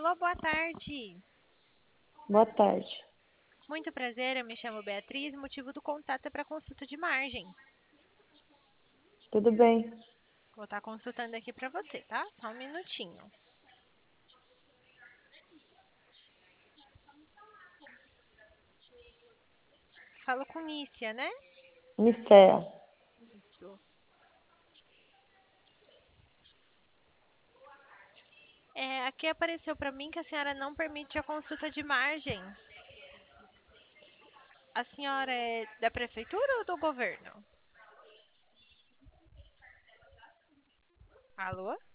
Alô, boa tarde. Boa tarde. Muito prazer, eu me chamo Beatriz. O motivo do contato é para consulta de margem. Tudo bem? Vou estar consultando aqui para você, tá? Só um minutinho. Falo com Nícia, né? Nicéia. Isso. Aqui apareceu para mim que a senhora não permite a consulta de margem. A senhora é da prefeitura ou do governo? Alô?